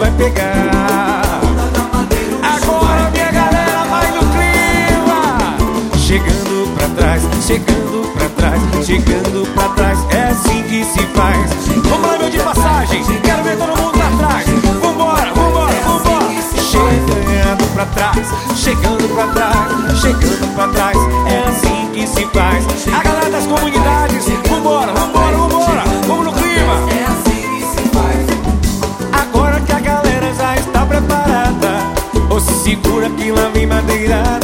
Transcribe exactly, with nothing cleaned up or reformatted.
vai pegar. Agora minha galera vai no clima. Chegando pra trás, chegando pra trás, chegando pra trás, é assim que se faz. Vamos lá, meu de passagem, quero ver todo mundo lá atrás. Vambora, vambora, vambora. Chegando pra trás, chegando pra trás, chegando pra trás, é assim que se faz. A galera das comunidades, vambora, vambora, vambora. Vamos no clima. É assim que se faz. Agora que a galera já está preparada, ou se segura que lá vem madeira.